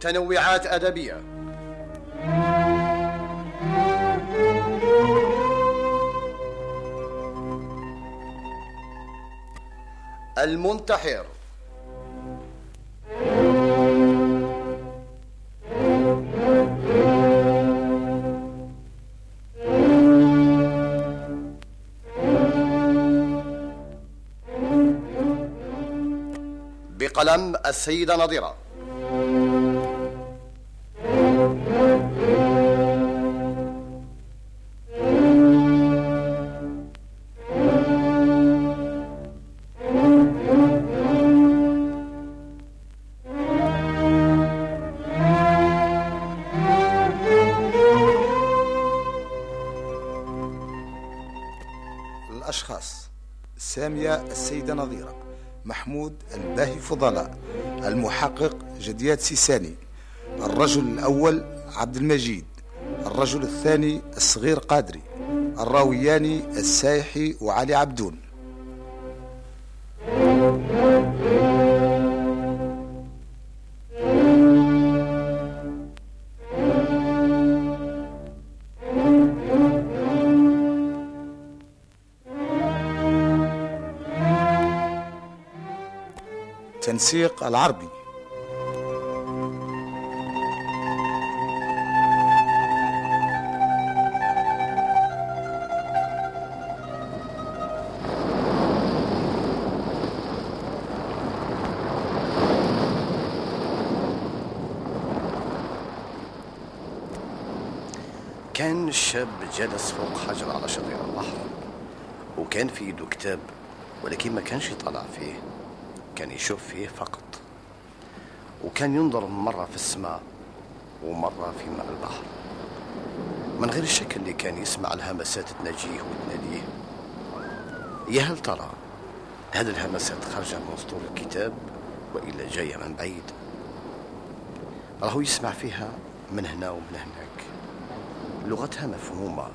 متنوعات أدبية. المنتحر. بقلم السيدة نظيرة. الأشخاص: سامية السيدة نظيرة، محمود الباهي فضلاء، المحقق جديات سيساني، الرجل الأول عبد المجيد، الرجل الثاني الصغير قادري، الراوياني السايحي وعلي عبدون. تنسيق العربي. كان الشاب جلس فوق حجر على شاطئ البحر، وكان في يده كتاب، ولكن ما كانش يطلع فيه، كان يشوف فيه فقط. وكان ينظر مرة في السماء ومرة في ماء البحر. من غير الشك اللي كان يسمع الهمسات تناجيه وتناديه. يا هل ترى هذه الهمسات خارجة من سطور الكتاب وإلا جاية من بعيد؟ راهو يسمع فيها من هنا ومن هناك، لغتها مفهومة،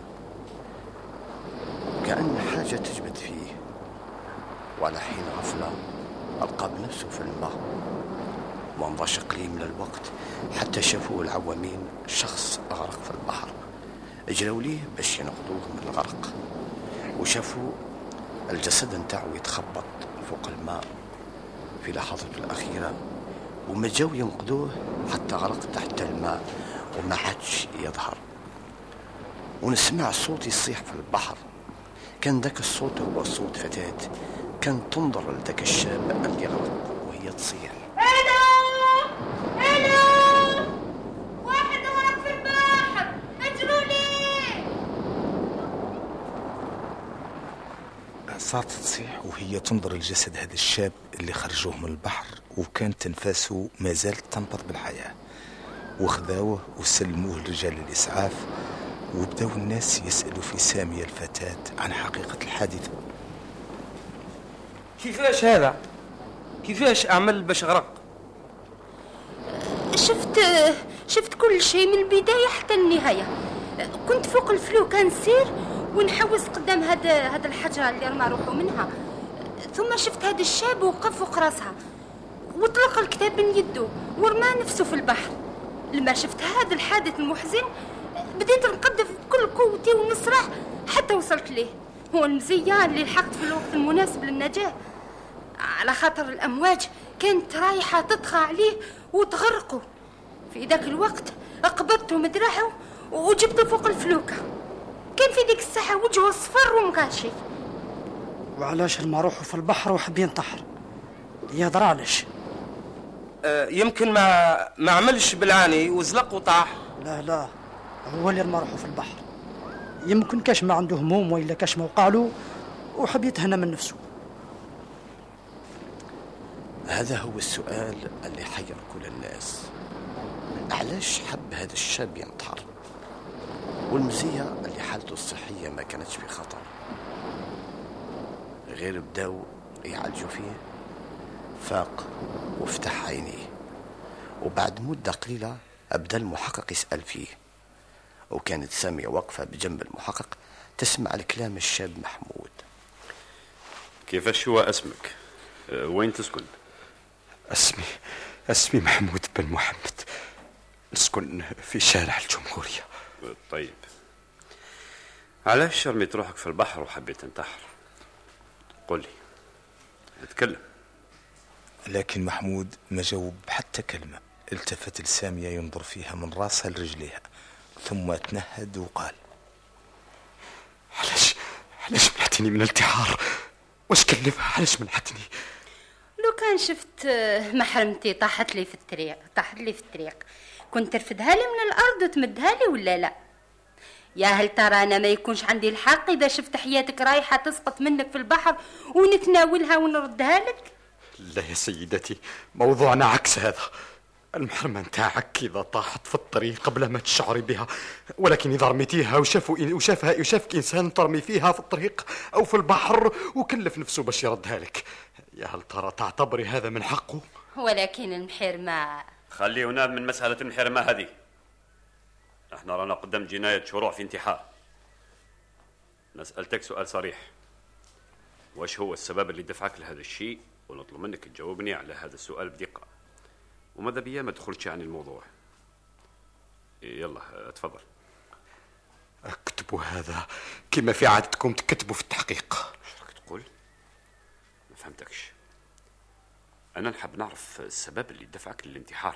كأن حاجة تجبد فيه. وعلى حين غفلة ألقى بنفسه في الماء، ومضاش قليل من الوقت حتى شافوه العوامين شخص أغرق في البحر. اجروا ليه باش ينقذوه من الغرق، وشافوا الجسد نتاعو يتخبط فوق الماء في لحظته الأخيرة، وما جاو ينقذوه حتى غرق تحت الماء وما عادش يظهر. ونسمع صوت يصيح في البحر، كان ذاك الصوت هو صوت فتاة كان تنظر لذاك الشاب اللي غرق وهي تصيح: الو الو، واحد غرق في البحر، اجروا لي. صارت تصيح وهي تنظر لجسد هذا الشاب اللي خرجوه من البحر، وكانت تنفاسه ما زالت تنبض بالحياة. وخذاوه وسلموه لرجال الإسعاف، وبداو الناس يسألوا في سامية الفتاة عن حقيقة الحادثة. كيفاش هذا؟ كيفاش أعمل باش أغرق؟ شفت كل شيء من البداية حتى النهاية. كنت فوق الفلوكة نسير ونحوس قدام هذا الحجرة اللي رمى روحه منها، ثم شفت هذا الشاب وقف فوق راسها وطلق الكتاب من يده ورمى نفسه في البحر. لما شفت هذا الحادث المحزن بديت نقدف بكل قوتي ونسرع حتى وصلت ليه. هو المزية اللي لحقت في الوقت المناسب للنجاة، على خاطر الأمواج كانت رايحة تطغى عليه وتغرقه. في ذاك الوقت قبضته مدرعه وجبته فوق الفلوكة. كان في ذيك الساعة وجهه صفر ومقاشي. وعلاش رمى روحه في البحر وحب ينتحر؟ يا درى علاش؟ يمكن ما عملش بالعاني وزلق وطاح. لا هو اللي رمى روحه في البحر. يمكن كاش ما عنده هموم وإلا كاش ما وقعله وحب يتهنى من نفسه. هذا هو السؤال اللي حير كل الناس. علاش حب هذا الشاب ينتحر؟ والمزية اللي حالته الصحية ما كانتش في خطر، غير بداو يعالجوا فيه فاق وفتح عينيه. وبعد مدة قليلة أبدأ المحقق يسأل فيه، وكانت سامية واقفة بجنب المحقق تسمع الكلام الشاب محمود. كيفاش هو اسمك؟ وين تسكن؟ اسمي محمود بن محمد. نسكن في شارع الجمهورية. طيب، علاش رميت روحك في البحر وحبيت تنتحر؟ قل لي، اتكلم. لكن محمود ما جاوب حتى كلمة. التفت لسامية ينظر فيها من راسها لرجليها، ثم تنهد وقال: علاش منعتني من الانتحار؟ واش كلفها؟ علاش منعتني؟ لو كان شفت محرمتي طاحت لي في الطريق كنت ترفدها لي من الارض وتمدها لي ولا لا؟ يا هل ترى انا ما يكونش عندي الحق اذا شفت حياتك رايحه تسقط منك في البحر ونتناولها ونردها لك؟ لا يا سيدتي، موضوعنا عكس هذا. المحرمة نتاعك إذا طاحت في الطريق قبل ما تشعري بها، ولكن إذا رميتيها وشافك إنسان ترمي فيها في الطريق أو في البحر وكلف نفسه باش يردها لك، يا هل ترى تعتبري هذا من حقه؟ ولكن المحرمة خلينا من مسألة المحرمة هذه. احنا رانا قدام جناية شروع في انتحار. نسألتك سؤال صريح، واش هو السبب اللي دفعك لهذا الشيء؟ ونطلب منك تجاوبني على هذا السؤال بدقة، وماذا بيا ما تدخلش عن الموضوع. يلا تفضل. اكتبوا هذا كما في عادتكم تكتبوا في التحقيق. ايش راك تقول؟ ما فهمتكش. انا نحب نعرف السبب اللي دفعك للانتحار.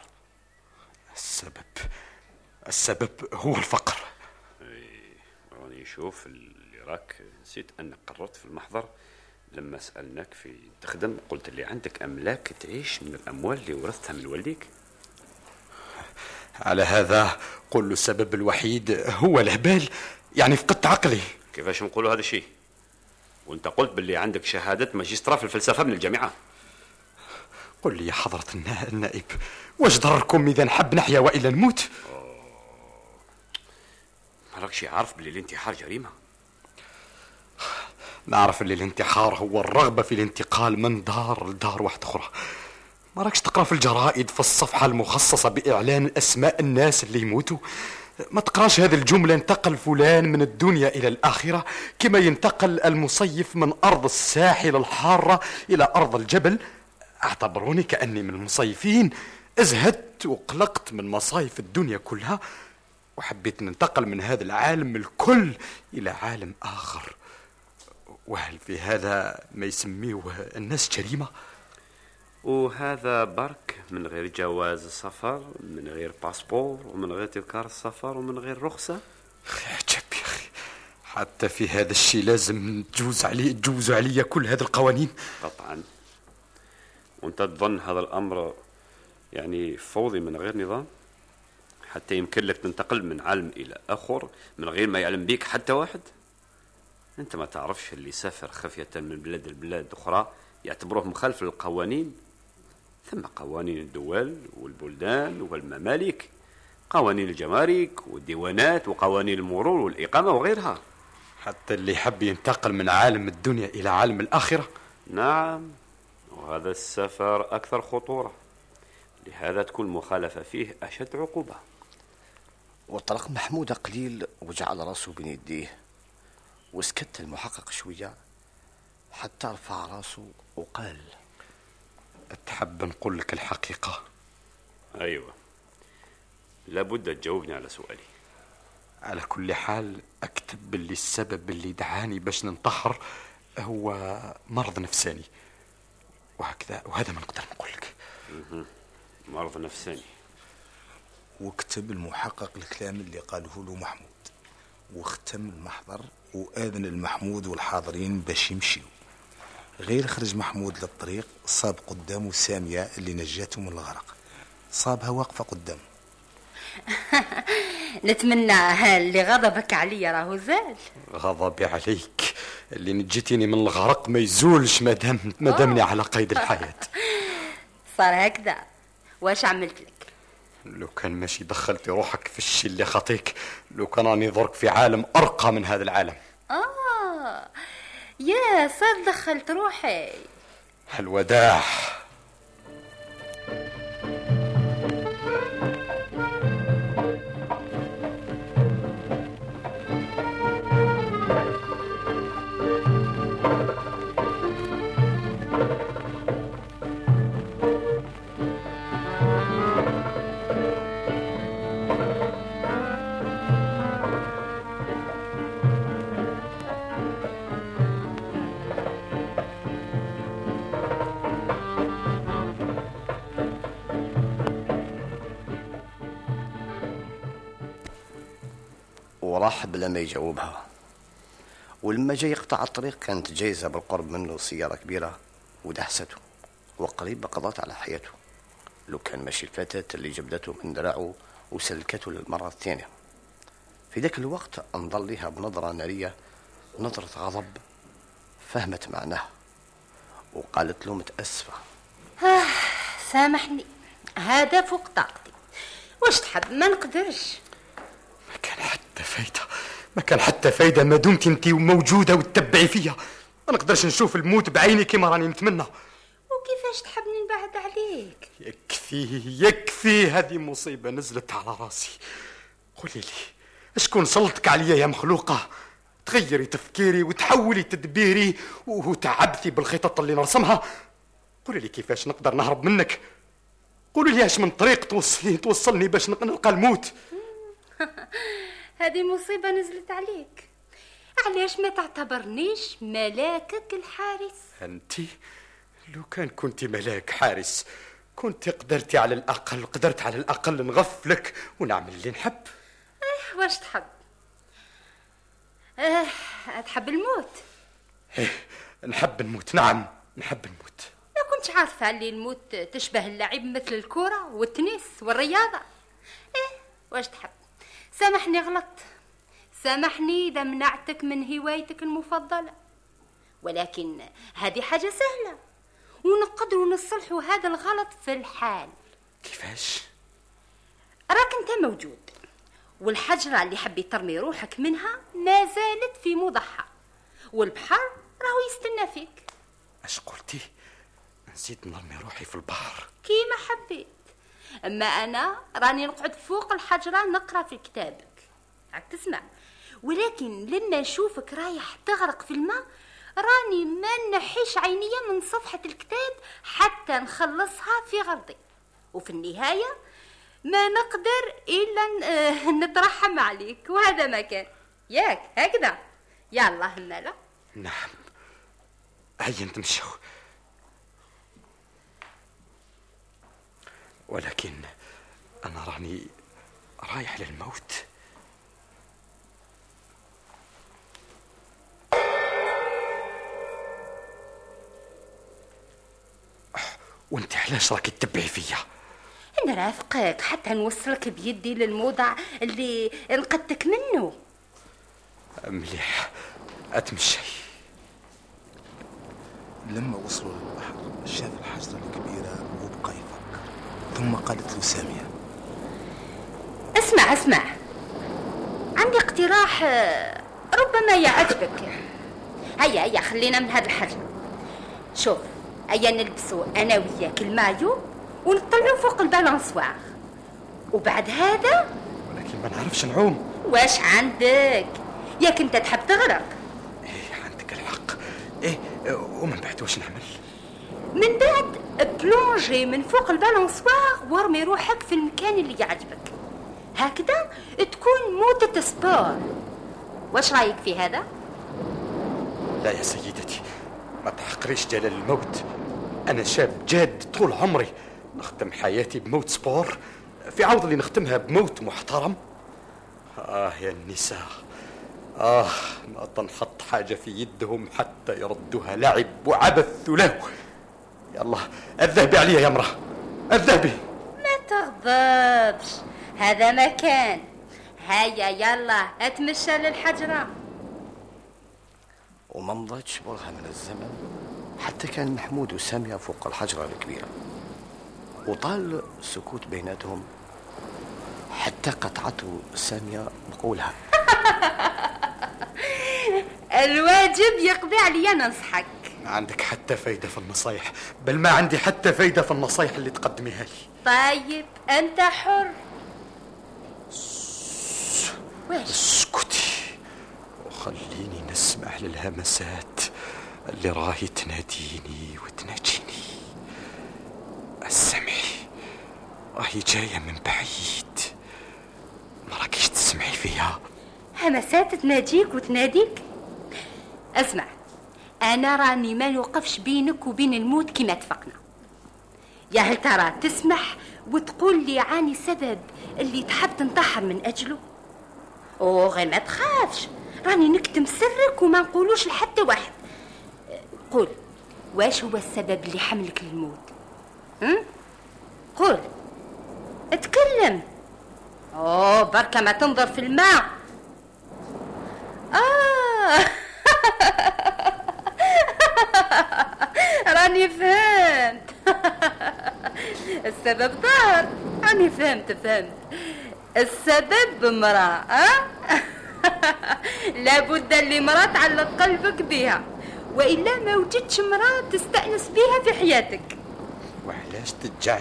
السبب هو الفقر. راني شوف اللي راك نسيت انك قررت في المحضر لما سألناك في تخدم قلت لي عندك أملاك تعيش من الأموال اللي ورثتها من والديك. على هذا قل له السبب الوحيد هو الهبال، يعني فقدت عقلي. كيفاش نقولوا هذا الشيء وانت قلت باللي عندك شهادة ماجسترا في الفلسفة من الجامعة؟ قل لي يا حضرة النائب، واش ضرركم إذا نحب نحيا وإلا نموت؟ ما راكش عارف باللي الانتحار جريمة؟ نعرف اللي الانتحار هو الرغبة في الانتقال من دار لدار واحدة أخرى. ما راكش تقرأ في الجرائد في الصفحة المخصصة بإعلان أسماء الناس اللي يموتوا؟ ما تقراش هذه الجملة: انتقل فلان من الدنيا إلى الآخرة كما ينتقل المصيف من أرض الساحل الحارة إلى أرض الجبل. اعتبروني كأني من المصيفين، ازهدت وقلقت من مصايف الدنيا كلها وحبيت ننتقل من هذا العالم الكل إلى عالم آخر. وهل في هذا ما يسميه الناس جريمة؟ وهذا برك من غير جواز سفر، من غير باسبور، ومن غير تذكار السفر، ومن غير رخصة. عجب يا أخي، حتى في هذا الشيء لازم تجوزوا علي كل هذه القوانين؟ قطعا. وانت تظن هذا الأمر يعني فوضي من غير نظام؟ حتى يمكن لك تنتقل من عالم إلى آخر من غير ما يعلم بيك حتى واحد؟ انت ما تعرفش اللي سافر خفية من بلاد البلاد أخرى يعتبروه مخالف للقوانين؟ ثم قوانين الدول والبلدان والممالك، قوانين الجمارك والديوانات وقوانين المرور والإقامة وغيرها. حتى اللي يحب ينتقل من عالم الدنيا إلى عالم الآخرة؟ نعم، وهذا السفر أكثر خطورة، لهذا تكون مخالفة فيه أشد عقوبة. وطرق محمود قليل وجعل راسه بين يديه وسكت المحقق شوية حتى رفع راسه وقال: تحب نقول لك الحقيقة؟ أيوة، لابد تجاوبني على سؤالي. على كل حال أكتب باللي السبب اللي دعاني باش ننتحر هو مرض نفساني، وهكذا، وهذا ما نقدر نقول لك. مرض نفساني. وكتب المحقق الكلام اللي قاله له محمود، واختم المحضر وآذن المحمود والحاضرين باش يمشيوا. غير خرج محمود للطريق صاب قدامه سامية اللي نجاته من الغرق، صابها واقفة قدامه. نتمنى اللي غضبك علي راهو زال. غضبي عليك اللي نجيتيني من الغرق ما يزولش مادامني على قيد الحياة. صار هكذا، واش عملت لك؟ لو كان ماشي دخلتي روحك في الشيء اللي خطيك، لو كان راني ضرك في عالم أرقى من هذا العالم. يا صار دخلت روحي. الوداع. راح بلا ما يجاوبها. ولما جاي يقطع الطريق كانت جايزة بالقرب منه سيارة كبيرة ودهسته، وقريب قضت على حياته. لو كان ماشي الفتاة اللي جبدته من دراعه وسلكته للمرة الثانية. في ذاك الوقت انظر لها بنظرة نارية، نظرة غضب، فهمت معناها وقالت له متأسفة. سامحني، هذا فوق طاقتي. واش تحب؟ ما نقدرش. ما كان حتى فايدة ما دمت انت موجودة وتتبعي فيا. ما نقدرش نشوف الموت بعيني كما راني نتمنى. وكيفاش تحبني نبعد عليك؟ يكفي هذه مصيبة نزلت على راسي. قولي لي اشكون سلطك عليا يا مخلوقة؟ تغيري تفكيري وتحولي تدبيري وتعبثي بالخطط اللي نرسمها. قولي لي كيفاش نقدر نهرب منك؟ قولي لي اش من طريق توصلني باش نلقى الموت؟ هذه مصيبة نزلت عليك. علاش ما تعتبرنيش ملاكك الحارس؟ انت لو كنت ملاك حارس كنت قدرت على الأقل نغفلك ونعمل اللي نحب. واش تحب؟ تحب الموت؟ نحب نموت، نعم نحب نموت. ما كنتش عارفة اللي الموت تشبه اللعب مثل الكرة والتنس والرياضة. واش تحب؟ سامحني غلطت، سامحني إذا منعتك من هوايتك المفضلة، ولكن هذه حاجة سهلة ونقدروا نصلحوا هذا الغلط في الحال. كيفاش؟ راك انت موجود، والحجرة اللي حبيت ترمي روحك منها ما زالت في موضعها، والبحر راهو يستنى فيك. اش قلتي؟ نسيت نرمي روحي في البحر؟ كيما حبيت، اما انا راني نقعد فوق الحجرة نقرا في كتابك، راك تسمع. ولكن لما نشوفك رايح تغرق في الماء راني ما نحيش عينيا من صفحة الكتاب حتى نخلصها في غرضي، وفي النهاية ما نقدر إلا نترحم عليك، وهذا ما كان ياك هكذا. يلا همالا. نعم هيا نتمشوا، ولكن أنا راني رايح للموت. وانت علاش راكي تتبعي فيا؟ نرافقك حتى نوصلك بيدي للموضع اللي نقدتك منه. مليح، اتمشي. لما وصلوا للبحر شاف الحجرة الكبيرة وبقى يفكر، ثم قالت له سامية: اسمع عندي اقتراح ربما يعجبك. هيا خلينا من هذا الحجر. شوف، هيا نلبسوا انا وياك المايو ونطلعوا فوق البالانسوار، وبعد هذا ولكن ما نعرفش نعوم. واش عندك؟ ياك انت تحب تغرق. عندك الحق. ومن بعد واش نعمل؟ من بعد بلونجي من فوق البالانسوار وارمي روحك في المكان اللي يعجبك، هكذا تكون موتة سبور. واش رايك في هذا؟ لا يا سيدتي، ما تحقريش جلال الموت. أنا شاب جاد طول عمري، نختم حياتي بموت سبور في عوض اللي نختمها بموت محترم. يا النساء، ما تنحط حاجة في يدهم حتى يردوها لعب وعبث له. يلا اذهبي عليا يا امرأة، اذهبي. ما تغضبش، هذا مكان. هيا يلا اتمشى للحجرة. وما مضتش برهة من الزمن حتى كان محمود وسامية فوق الحجرة الكبيرة، وطال سكوت بيناتهم حتى قطعته سامية بقولها: الواجب يقضي عليا ننصحك. ما عندك حتى فايدة في النصايح، بل ما عندي حتى فايدة في النصايح اللي تقدميها لي. طيب أنت حر. واش؟ اسكتي وخليني نسمع للهمسات اللي راهي تناديني وتناجيني. اسمعي، راهي جاية من بعيد، ما راكيش تسمعي فيها؟ همسات تناجيك وتناديك؟ اسمع، أنا راني ما نوقفش بينك وبين الموت كما اتفقنا. يا هل ترى تسمح وتقول لي عاني سبب اللي تحب تنتحر من أجله؟ غير ما تخافش، راني نكتم سرك وما نقولوش لحتى واحد. قول، واش هو السبب اللي حملك للموت؟ قول، اتكلم. بركة ما تنظر في الماء. راني فهمت. السبب ظهر، راني فهمت. السبب امرأة. لابد اللي مرأة تعلق قلبك بها، وإلا ما وجدتش مرأة تستأنس بها في حياتك. وعلاش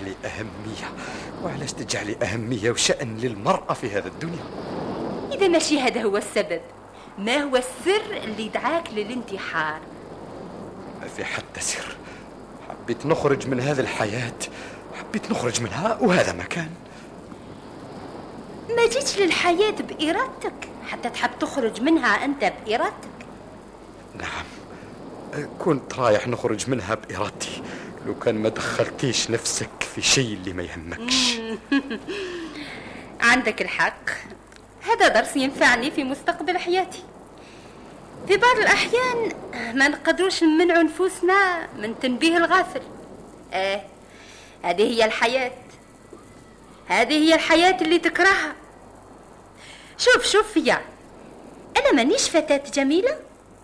تجعلي أهمية وشأن للمرأة في هذا الدنيا؟ إذا ماشي هذا هو السبب، ما هو السر اللي دعاك للانتحار؟ ما في حتى سر. حبيت نخرج من هذه الحياة، حبيت نخرج منها وهذا ما كان. ما جيتش للحياة بإرادتك حتى تحب تخرج منها أنت بإرادتك. نعم، كنت رايح نخرج منها بإرادتي لو كان ما دخلتيش نفسك في شيء اللي ما يهمكش. عندك الحق، هذا درس ينفعني في مستقبل حياتي. في بعض الأحيان ما نقدروش نمنعوا نفوسنا من تنبيه الغافل. هذه هي الحياة، هذه هي الحياة اللي تكرهها. شوف فيا، أنا مانيش فتاة جميلة.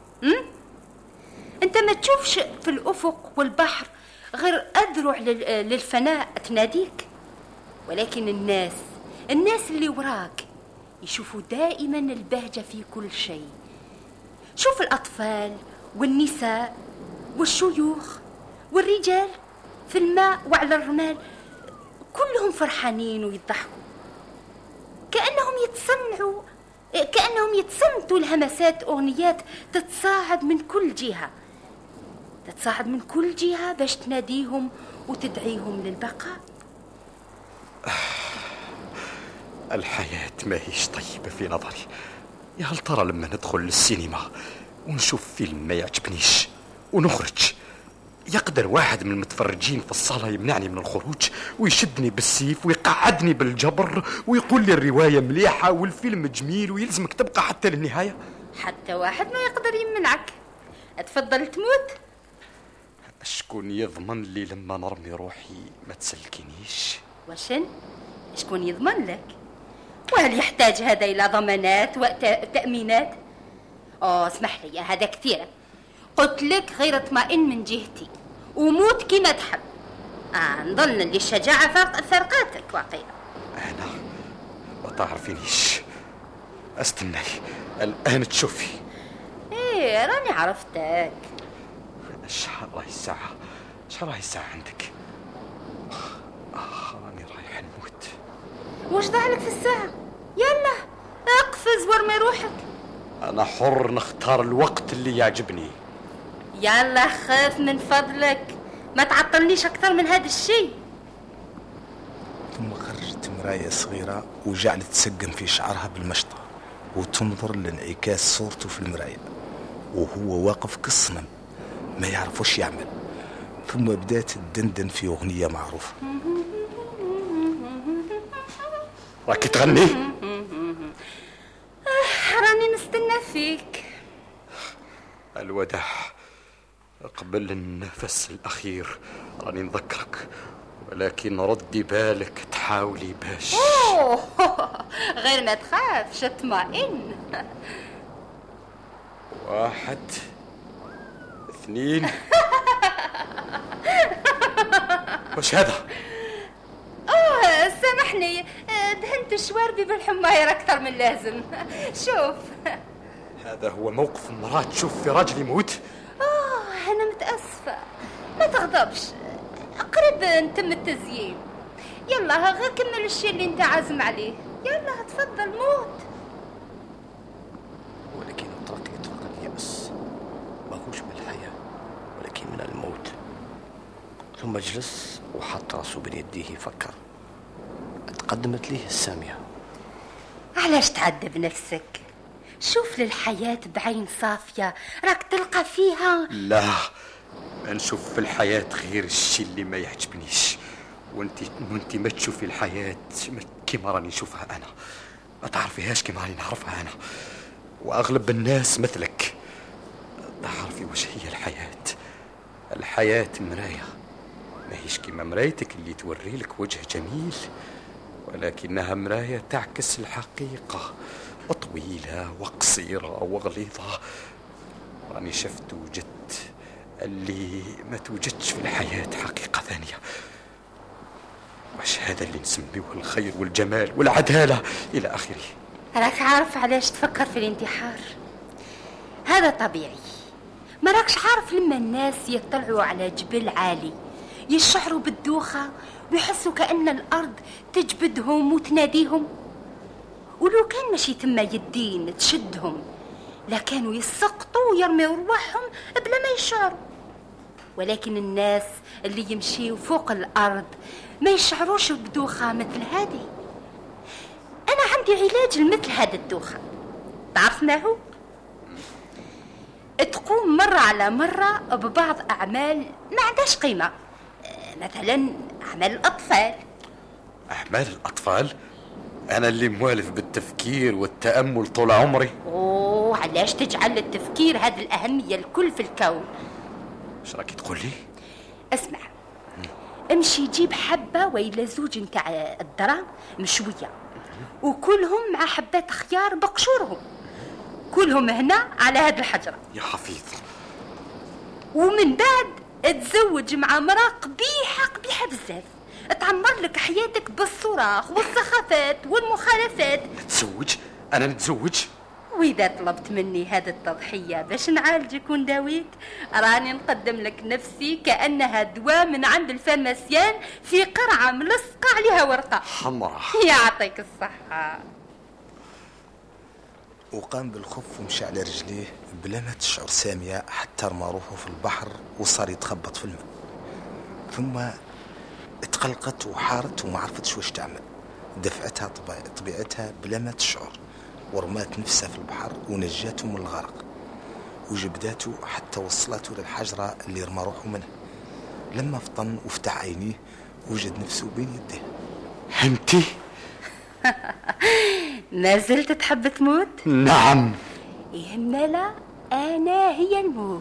أنت ما تشوفش في الأفق والبحر غير أذرع للفناء تناديك، ولكن الناس اللي وراك يشوفوا دائما البهجة في كل شيء. شوف الأطفال والنساء والشيوخ والرجال في الماء وعلى الرمال، كلهم فرحانين ويضحكوا، كأنهم يتصنتوا لهمسات أغنيات تتصاعد من كل جهة باش تناديهم وتدعيهم للبقاء. الحياة ما هيش طيبة في نظري. يا هل ترى لما ندخل للسينما ونشوف فيلم ما يعجبنيش ونخرج، يقدر واحد من المتفرجين في الصالة يمنعني من الخروج ويشدني بالسيف ويقعدني بالجبر ويقول لي الرواية مليحة والفيلم جميل ويلزمك تبقى حتى للنهاية؟ حتى واحد ما يقدر يمنعك. تفضل تموت. شكون يضمن لي لما نرمي روحي ما تسلكنيش؟ شكون يضمن لك؟ وهل يحتاج هذا إلى ضمانات وتأمينات؟ اسمح لي، هذا كثير. قلت لك غير اطمئن من جهتي وموت كما تحب. نظن اللي الشجاعة فرقاتك واقيلا. أنا ما تعرفينيش. استني الآن تشوفي. راني عرفتك. شحال راهي الساعة عندك؟ راني رايح نموت. واش ضاعلك في الساعة؟ يلا اقفز وارمي روحك. أنا حر نختار الوقت اللي يعجبني. يلا خاف من فضلك، ما تعطلنيش أكثر من هذا الشيء. ثم خرجت مراية صغيرة وجعلت تسقم في شعرها بالمشطة وتنظر لانعكاس صورته في المراية وهو واقف كالصنم ما يعرف وش يعمل. ثم بدأت تدندن في أغنية معروفة. راكي تغني؟ راني نستنى فيك. الوداع قبل النفس الأخير راني نذكرك، ولكن ردي بالك تحاولي باش. غير ما تخافش، اطمئن. 1 2. وش هذا؟ سامحني، دهنت شواربي بالحماير أكثر من لازم. شوف، هذا هو موقف المرأة تشوف في راجل يموت؟ أنا متأسفة، ما تغضبش، قريب نتم التزيين. يلا غير كمل الشيء اللي انت عازم عليه. يلا تفضل موت. ولكن الطريق اليأس ماهوش من الحياة ولكن من الموت. ثم جلس وحط راسه بين يديه فكر. تقدمت ليه السامية. علاش تعذب نفسك؟ شوف للحياة بعين صافية، راك تلقى فيها. لا، ما نشوف في الحياة غير الشيء اللي ما يعجبنيش، وانت ما تشوفي الحياة كما راني نشوفها أنا. ما تعرفيهاش كما راني نعرفها أنا، وأغلب الناس مثلك. تعرفي وش هي الحياة؟ الحياة مراية، ماهيش كما مرايتك اللي توري لك وجه جميل، ولكنها مراية تعكس الحقيقة، طويلة وقصيرة وغليظة. راني شفت وجدت اللي ما توجدش في الحياة حقيقة ثانية. وش هذا اللي نسميه الخير والجمال والعدالة إلى آخره؟ راك عارف علاش تفكر في الانتحار؟ هذا طبيعي. ما راكش عارف لما الناس يطلعوا على جبل عالي يشعروا بالدوخة ويحسوا كأن الأرض تجبدهم وتناديهم، ولو كان ماشي ثم يدين تشدهم لكانوا يسقطوا ويرميوا رواحهم بلا ما يشعروا. ولكن الناس اللي يمشيوا فوق الأرض ما يشعروش بدوخة مثل هذه. أنا عندي علاج لمثل هذا الدوخة، تعرف ما هو؟ تقوم مرة على مرة ببعض أعمال ما عندهاش قيمة، مثلا أعمال الأطفال. أعمال الأطفال؟ أنا اللي موالف بالتفكير والتأمل طول عمري. أوه، علاش تجعل التفكير هذه الأهمية الكل في الكون؟ ايش راكي تقول لي؟ اسمع، امشي جيب حبة وإلى زوج نتاع الذرة مشوية وكلهم مع حبات خيار بقشورهم، كلهم هنا على هذه الحجرة يا حفيظ. ومن بعد تزوج مع مرأة قبيحة بزاف تعمر لك حياتك بالصراخ والسخافات والمخالفات. نتزوج؟ أنا نتزوج؟ وإذا طلبت مني هذه التضحية باش نعالجك ونداويك، راني نقدم لك نفسي كأنها دواء من عند الفارماسيان في قرعة ملصقة عليها ورقة حمراء. يعطيك الصحة. وقام بالخف ومشى على رجليه بلا ما تشعر سامية، حتى رمى روحه في البحر وصار يتخبط في الماء. ثم اتقلقت وحارت وما عرفتش واش تعمل. دفعتها طبيعتها بلا ما تشعر ورمات نفسها في البحر ونجاته من الغرق وجبداته حتى وصلته للحجرة اللي رمى روحه منها. لما فطن وفتح عينيه وجد نفسه بين يديه. انتي؟ ما زلت تحب تموت؟ نعم. يهمنا لا، أنا هي الموت.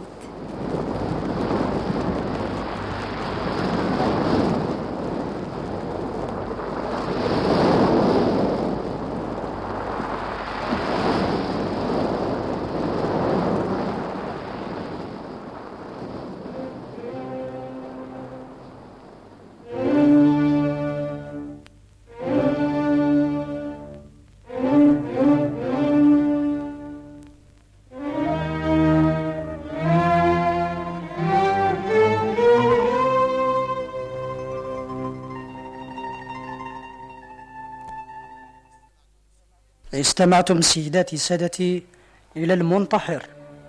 استمعتم سيداتي سادتي إلى المنتحر.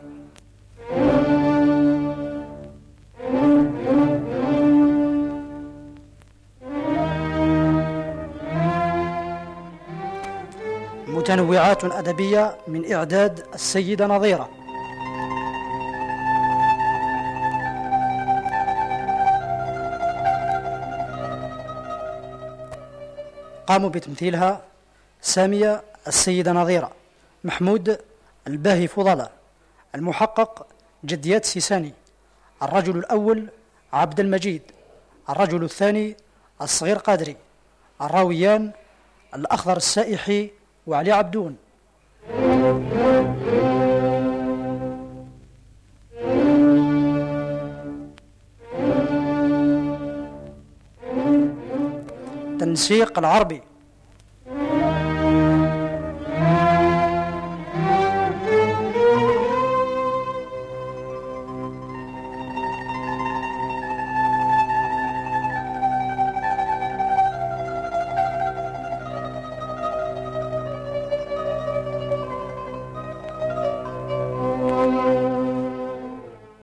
متنوعات أدبية من إعداد السيدة نظيرة. قاموا بتمثيلها سامية السيدة نظيرة، محمود الباهي فضلاء، المحقق جديات سيساني، الرجل الأول عبد المجيد، الرجل الثاني الصغير قادري، الراويان الأخضر السائحي وعلي عبدون. تنسيق العربي